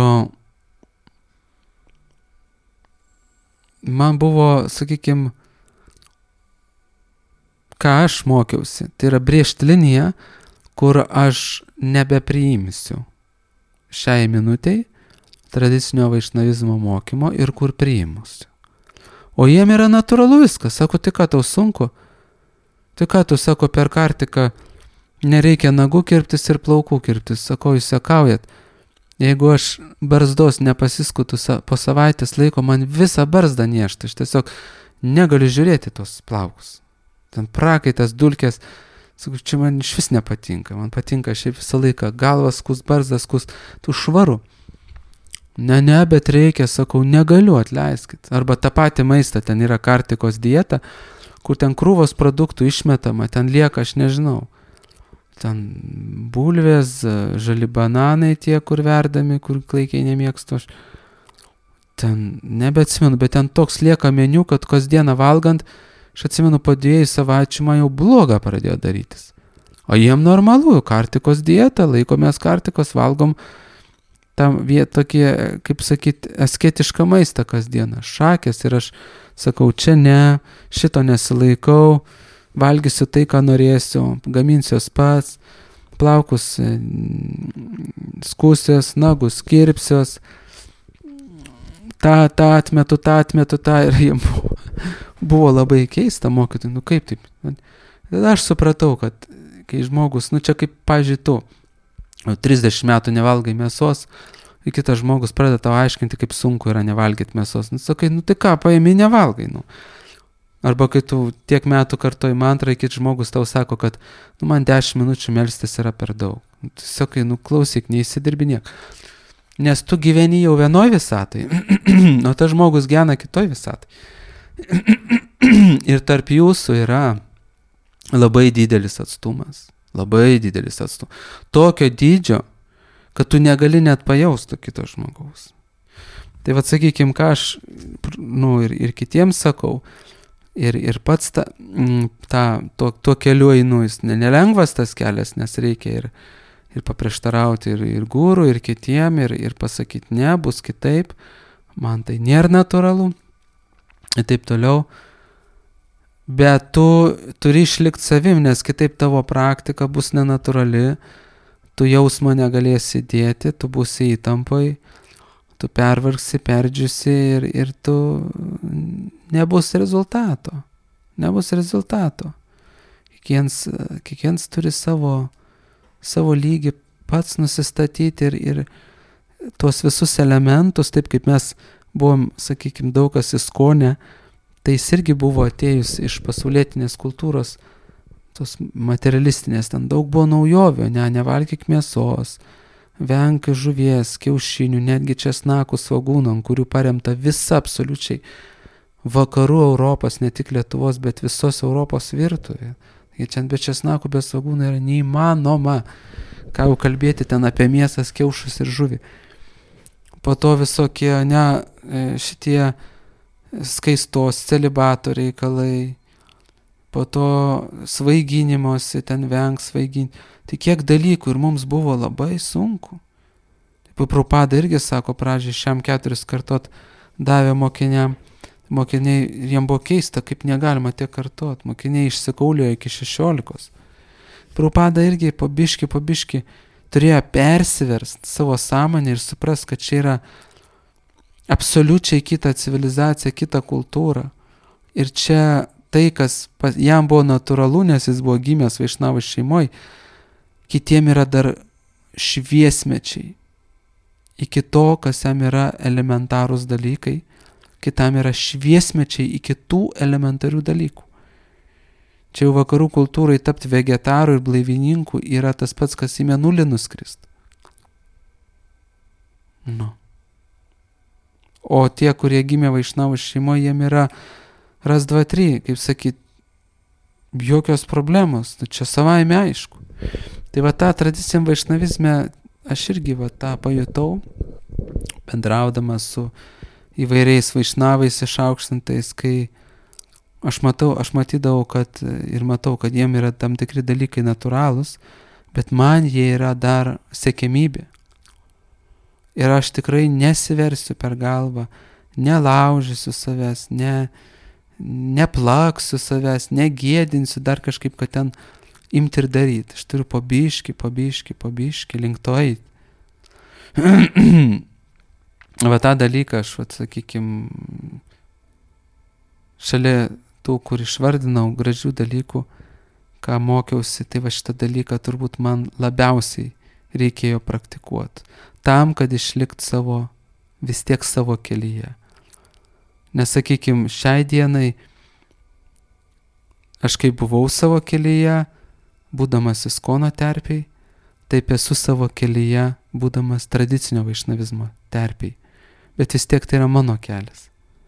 Speaker 1: man buvo, sakykim, ką aš mokiausi, tai yra brėžti liniją, kur aš nebepriimsiu šiai minutei tradicinio vaišnavizmo mokymo ir kur priimusiu. O jiem yra natūralu viskas. Sako, tai ką tau sunku? Tai ką tu, sako, per kartiką nereikia nagų kirptis ir plaukų kirptis. Sako, jūs sekaujat. Jeigu aš barzdos nepasiskutu po savaitės laiko, man visą barzdą niešta. Aš tiesiog negaliu žiūrėti tos plaukus. Ten prakaitas, dulkės. Sakau, čia man iš vis nepatinka. Man patinka šiaip visą laiką galvas skus, barzdas skus. Tu švaru. Ne, bet reikia, sakau, negaliu, atleiskit. Arba tą patį maistą, ten yra kartikos dieta, kur ten krūvos produktų išmetama, ten lieka, aš nežinau. Ten bulvės, žali bananai tie, kur verdami, kur klaikiai nemėgstu. Ten nebeatsimenu, bet ten toks lieka meniu, kad kasdieną valgant Aš atsimenu, po 2 savaičių man jau bloga pradėjo darytis. O jiem normalu, kartikos dieta, laikomės kartikos, valgom tam tokie, kaip sakyt, asketišką maistą kasdieną, šakės, ir aš sakau, čia ne, šito nesilaikau, valgysiu tai, ką norėsiu, gaminsiuos pats, plaukus skusios, nagus kirpsios, tą atmetu, ir jiem buvo labai keista mokyti, kaip taip. Tada aš supratau, kad kai žmogus, čia kaip, pavyzdžiui, tu 30 metų nevalgai mėsos, ir kitas žmogus pradeda tau aiškinti, kaip sunku yra nevalgyti mėsos. Sakai, tai ką, paėmė, nevalgai, Arba kai tu tiek metų kartoji mantrą, kitas žmogus tau sako, kad man 10 minučių melstis yra per daug. Tu sakai, klausyk, neįsidirbinėk. Nes tu gyveni jau vienoj visatai, o tas žmogus gyvena kitoj visatai. Ir tarp jūsų yra labai didelis atstumas. Labai didelis atstumas. Tokio dydžio, kad tu negali net pajausti kito žmogaus. Tai sakykime, ką aš ir kitiems sakau, ir pats tuo keliu einu, jis nelengvas tas kelias, nes reikia ir paprieštarauti ir guru, ir kitiem, ir pasakyti, ne, bus kitaip, man tai nėra natūralu, ir taip toliau. Bet tu turi išlikti savim, nes kitaip tavo praktika bus nenatūrali, tu jausmo negalėsi dėti, tu būsi įtampoj, tu pervargsi, perdžiusi ir tu nebus rezultato. Nebus rezultato. Kiekvienas turi savo lygį pats nusistatyti ir tuos visus elementus, taip kaip mes buvom, sakykime, daug kas įskonę, tai jis irgi buvo atėjus iš pasaulietinės kultūros, tos materialistinės, ten daug buvo naujovių, nevalgyk mėsos, venk žuvies, kiaušinių, netgi česnakų, svogūnų, ant kurių paremta visa absoliučiai vakarų Europos, ne tik Lietuvos, bet visos Europos virtuvė. Tai čia be česnakų, be svogūnų yra neįmanoma, ką jau kalbėti ten apie mėsas, kiaušus ir žuvį. Po to visokie, šitie skaistos, celibato reikalai, po to svaiginimosi, ten vengs svaiginti. Tai kiek dalykų ir mums buvo labai sunku. Taip, Prabhupada irgi sako, pradžiai šiam 4 kartot davė mokiniam. Mokiniai, jiem buvo keista, kaip negalima tiek kartot. Mokiniai išsikaulėjo iki 16. Prabhupada irgi po biški turėjo persiverst savo sąmonę ir suprast, kad čia yra absoliučiai kita civilizacija, kita kultūra. Ir čia tai, kas jam buvo natūralu, nes jis buvo gimęs Vaišnavų šeimoje, kitiem yra dar šviesmečiai. Iki to, kas jam yra elementarūs dalykai, kitam yra šviesmečiai iki tų elementarių dalykų. Čia jau vakarų kultūrai tapti vegetarų ir blaivininku yra tas pats, kas į mėnulį nuskrist. O tie, kurie gimė Vaišnavų šeimoje, jiem yra ras 2, 3, kaip sakyt, jokios problemos, čia savaime aišku. Tai tą tradiciją vaišnavizme aš irgi tą pajutau, bendraudamas su įvairiais vaišnavais išaukštintais, kai aš matydavau, kad jiem yra tam tikri dalykai natūralūs, bet man jie yra dar siekiamybė. Ir aš tikrai nesiversiu per galvą, nelaužysiu savęs, neplaksiu savęs, negėdinsiu dar kažkaip, kad ten imti ir daryti. Aš turiu po biški link to eiti. Tą dalyką aš, sakykime, šalia tų, kur išvardinau gražių dalykų, ką mokiausi, tai šitą dalyką turbūt man labiausiai reikėjo praktikuoti. Tam, kad išlikt vis tiek savo kelyje. Nes, sakykime, šiai dienai aš kaip buvau savo kelyje, būdamas Iskono terpėj, taip esu savo kelyje, būdamas tradicinio vaišnavizmo terpėj. Bet vis tiek tai yra mano kelias.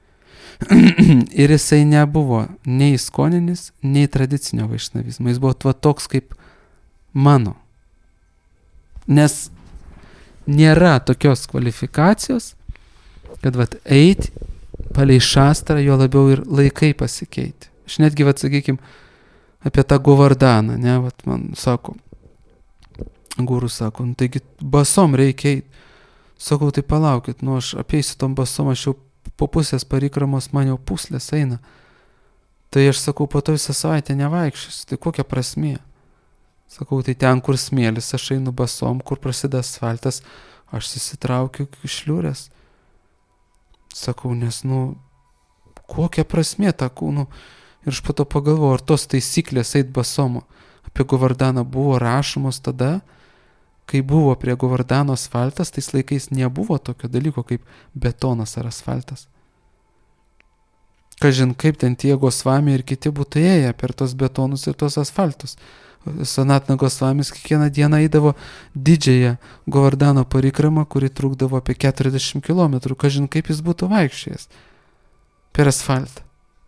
Speaker 1: Ir jisai nebuvo nei iskoninis, nei tradicinio vaišnavizmo. Jis buvo toks kaip mano. Nes nėra tokios kvalifikacijos, kad eiti palei šastrą, jo labiau ir laikai pasikeitė. Aš netgi, sakykime, apie tą Govardaną, ne, man sako, guru sako, taigi basom reikia eiti. Sakau, tai palaukit, aš apeisiu tom basom, aš jau po pusės parikramos, man jau puslės eina. Tai aš sakau, po to visą savaitę nevaikščiosiu, tai kokia prasmė? Sakau, tai ten, kur smėlis, aš einu basom, kur prasideda asfaltas, aš susitraukiu šliūrės. Sakau, nes, kokia prasmė tą kūnų. Ir aš po to pagalvoju, ar tos taisyklės eit basom apie Govardaną buvo rašomos tada, kai buvo prie Govardano asfaltas, tais laikais nebuvo tokio dalyko kaip betonas ar asfaltas. Kažin, kaip ten tie Gosvami ir kiti būtų ėję per tos betonus ir tos asfaltus. Sanatana Gosvamis kiekvieną dieną eidavo didžiąją Govardano parikramą, kuri trukdavo apie 40 km. Kažin, kaip jis būtų vaikščiojęs per asfaltą.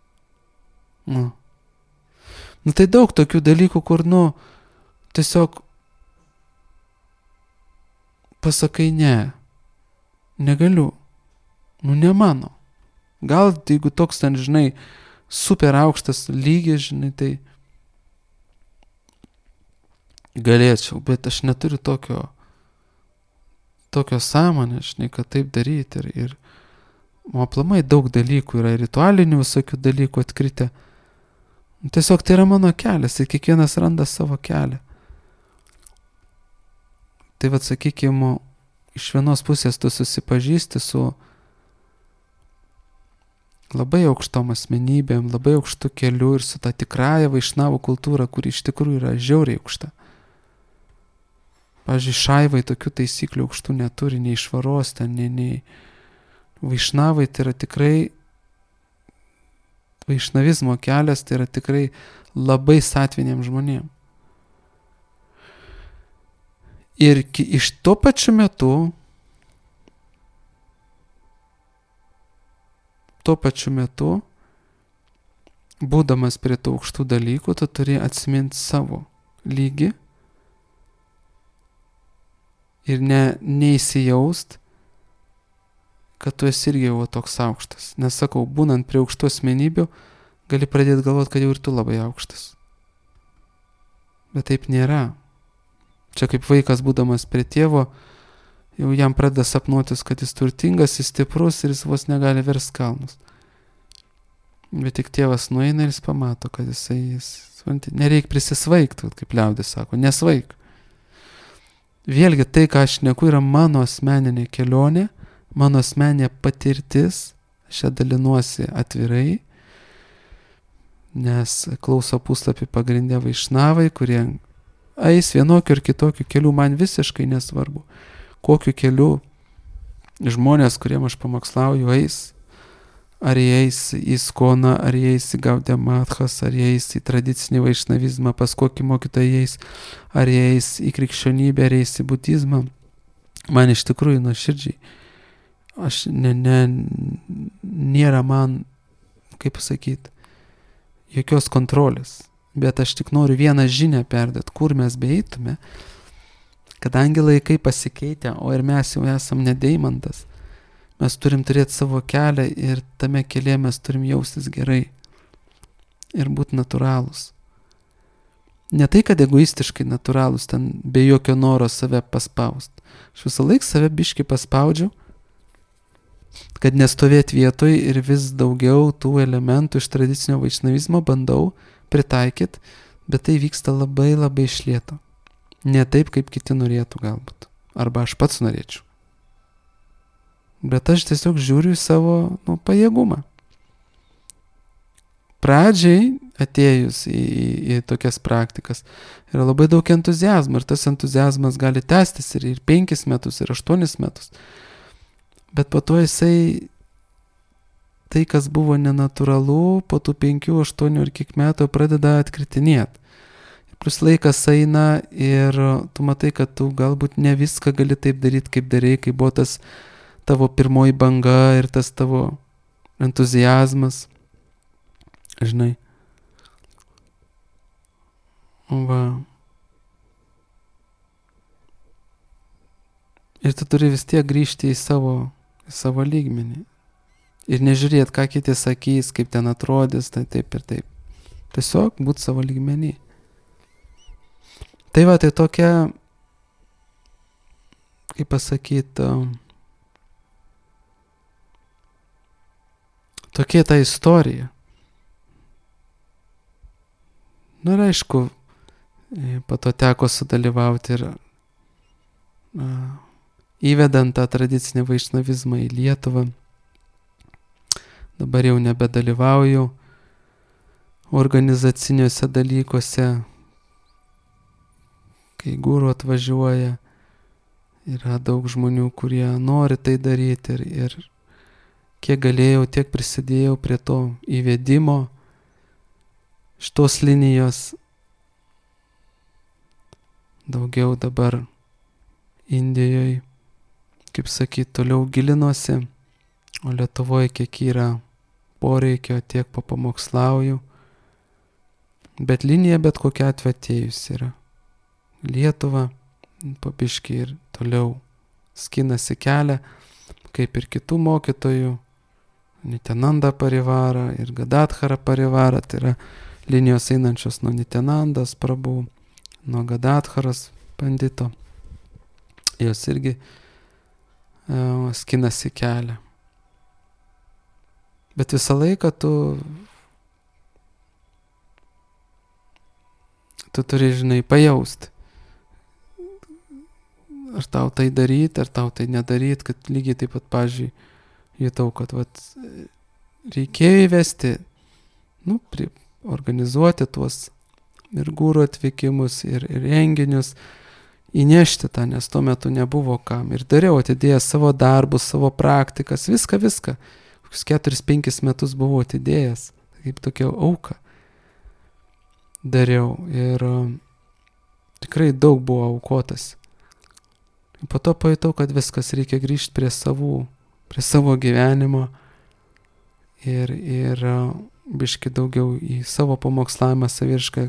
Speaker 1: Tai daug tokių dalykų, kur, tiesiog pasakai negaliu, ne mano. Gal, jeigu toks ten, žinai, super aukštas lygis, žinai, tai galėčiau, bet aš neturiu tokio sąmonės, žinai, kad taip daryti. Ir aplamai daug dalykų yra, ritualinių visokių dalykų atkritę. Tiesiog tai yra mano kelias ir kiekvienas randa savo kelią. Tai sakykime, iš vienos pusės tu susipažįsti su labai aukštom asmenybėm, labai aukštų kelių ir su ta tikrąja vaišnavų kultūra, kuri iš tikrųjų yra žiauriai aukšta. Pavyzdžiui, šaivai tokių taisyklių aukštų neturi, nei švaros ten, nei vaišnavai, tai yra tikrai vaišnavizmo kelias, tai yra tikrai labai satviniem žmonėm. Ir iš to pačiu metu, būdamas prie tų aukštų dalykų, tu turi atsiminti savo lygį ir neįsijaust, kad tu esi irgi jau toks aukštas. Nes sakau, būnant prie aukštų asmenybių, gali pradėti galvoti, kad jau ir tu labai aukštas. Bet taip nėra. Čia kaip vaikas būdamas prie tėvo, jau jam pradeda sapnuotis, kad jis turtingas, jis stiprus ir jis vos negali verst kalnus. Bet tik tėvas nueina ir jis pamato, kad nereik prisisvaigti, kaip liaudis sako, nesvaik. Vėlgi tai, ką aš šneku, yra mano asmeninė kelionė, mano asmeninė patirtis, aš ją dalinuosi atvirai, nes klauso puslapį pagrindė vaišnavai, kurie eis vienokiu ir kitokiu keliu, man visiškai nesvarbu, kokiu keliu žmonės, kuriem aš pamokslauju, eis. Ar jie eis į Skoną, ar jie eis į Gaudiya Mathas, ar jie eis į tradicinį vaišnavizmą, pas kokį mokytoją eis, ar jie eis į krikščionybę, ar jie eis į budizmą. Man iš tikrųjų nuoširdžiai, nėra man, kaip pasakyti, jokios kontrolės. Bet aš tik noriu vieną žinią perduoti, kur mes beeitume, kadangi laikai pasikeitė, o ir mes jau esam ne deimantas, mes turim turėti savo kelią ir tame kelyje mes turim jaustis gerai ir būti natūralūs. Ne tai, kad egoistiškai natūralūs, ten be jokio noro save paspaust. Aš visą laiką save biškį paspaudžiau, kad nestovėt vietoj ir vis daugiau tų elementų iš tradicinio vaišnavizmo bandau pritaikyti, bet tai vyksta labai labai iš lėto. Ne taip, kaip kiti norėtų galbūt. Arba aš pats norėčiau. Bet aš tiesiog žiūriu į savo pajėgumą. Pradžiai atėjus į tokias praktikas yra labai daug entuziazmo ir tas entuziazmas gali tęstis ir 5 metus, ir 8 metus. Bet po to jisai tai, kas buvo nenatūralu, po tų 5, 8 ir kiek metų pradeda atkritinėti. Plus laikas eina ir tu matai, kad tu galbūt ne viską gali taip daryti, kaip darei, kai buvo tas tavo pirmoji banga ir tas tavo entuziazmas. Žinai. Va. Ir tu turi vis tiek grįžti į savo lygmenį. Ir nežiūrėti, ką kiti sakys, kaip ten atrodys, tai taip ir taip. Tiesiog būt savo lygmenį. Tai va, tai tokia, kaip pasakyti, tokia ta istorija. Nu ir aišku, po to teko sudalyvauti ir įvedant tą tradicinį vaišnavizmą į Lietuvą. Dabar jau nebedalyvauju organizaciniuose dalykuose, kai guru atvažiuoja. Yra daug žmonių, kurie nori tai daryti ir kiek galėjau, tiek prisidėjau prie to įvedimo šitos linijos. Daugiau dabar Indijoje, kaip sakyt, toliau gilinuosi, o Lietuvoje kiek yra poreikio, tiek papamokslauju. Bet linija bet kokia atveju atėjus yra. Lietuva po biškį ir toliau skinasi kelią, kaip ir kitų mokytojų, Nityananda Parivara ir Gadadhara Parivara, tai yra linijos einančios nuo Nityanandos Prabhu, nuo Gadadharos pandito. Jos irgi skinasi kelią. Bet visą laiką tu turi, žinai, pajausti, ar tau tai daryti, ar tau tai nedaryti, kad lygiai taip pat, pavyzdžiui, jutau, kad reikėjo įvesti, organizuoti tuos ir guru atvykimus, ir renginius, įnešti tą, nes tuo metu nebuvo kam. Ir dariau, atidėjęs savo darbus, savo praktikas, viską. Kokius 4-5 metus buvau atidėjęs, kaip tokia auka. Dariau ir tikrai daug buvo aukotas. Po to pajutau, kad viskas, reikia grįžti prie savo gyvenimo ir biški daugiau į savo pamokslavimą saviršką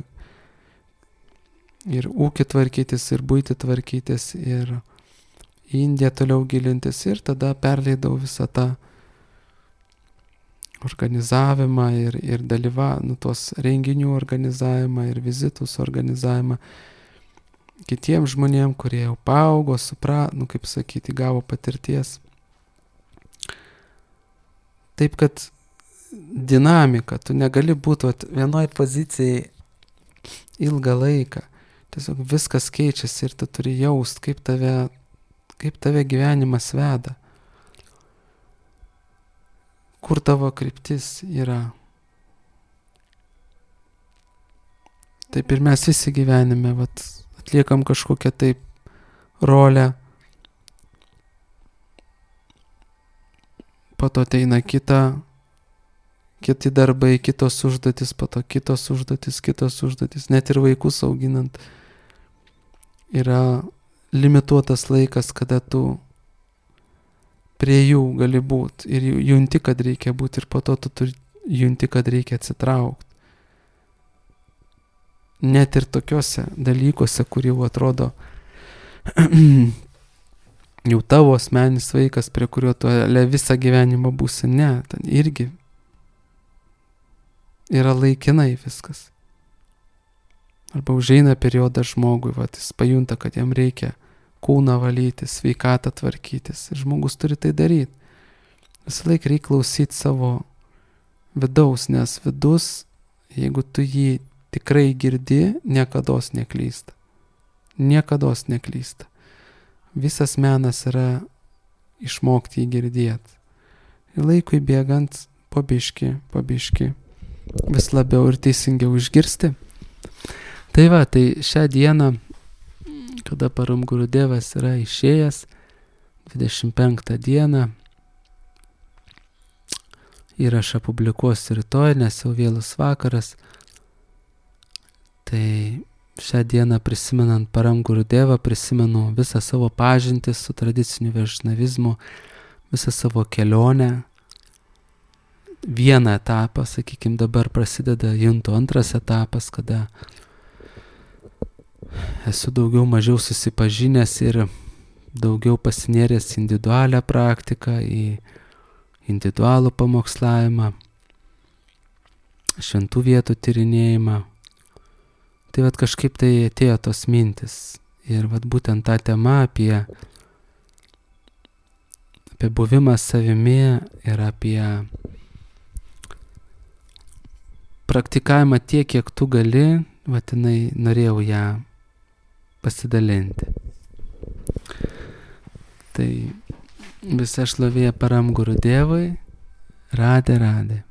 Speaker 1: ir ūkį tvarkytis, ir buitį tvarkytis, ir į Indiją toliau gilintis, ir tada perleidau visą tą organizavimą ir tuos renginių organizavimą ir vizitus organizavimą kitiems žmonėms, kurie jau paaugo, kaip sakyti, gavo patirties. Taip, kad dinamika, tu negali būti vienoj pozicijai ilgą laiką. Tiesiog viskas keičiasi ir tu turi jaust, kaip tave gyvenimas veda. Kur tavo kryptis yra. Taip ir mes visi gyvenime, atliekam kažkokią taip rolę. Po to ateina kiti darbai, kitos užduotis, po to kitos užduotis, net ir vaikus auginant. Yra limituotas laikas, kada tu prie jų gali būti ir junti, kad reikia būti, ir po to tu junti, kad reikia atsitraukti. Net ir tokiuose dalykuose, kur jau atrodo jau tavo asmeninis vaikas, prie kurio tu visą gyvenimą būsi, ne, ten irgi yra laikinai viskas. Arba užeina periodas žmogui, jis pajunta, kad jam reikia kūną valyti, sveikatą tvarkytis. Ir žmogus turi tai daryti. Visą laiką reikia klausyti savo vidaus, nes vidus, jeigu tu jį tikrai girdi, niekados neklysta. Niekados neklysta. Visas menas yra išmokti jį girdėti. Ir laikui bėgant po biškį, vis labiau ir teisingiau išgirsti. Tai šią dieną, kada Param Gurudevas yra išėjęs, 25 dieną, įrašą publikuosiu rytoj, nes jau vėlus vakaras. Tai šią dieną prisimenant Param Gurudevą, prisimenu visą savo pažintį su tradiciniu vaišnavizmu, visą savo kelionę. Vieną etapą, sakykime, dabar prasideda junto antras etapas, kada esu daugiau mažiau susipažinęs ir daugiau pasinėręs individualią praktiką, į individualų pamokslavimą. šventų vietų tyrinėjimą. Tai vat kažkaip tai atėjo tos mintis. Ir vat būtent ta tema apie buvimą savimi ir apie praktikavimą tiek, kiek tu gali, vat jinai norėjau ją pasidalinti. Tai visa šlovė Param Guru Dievui. Radhe Radhe.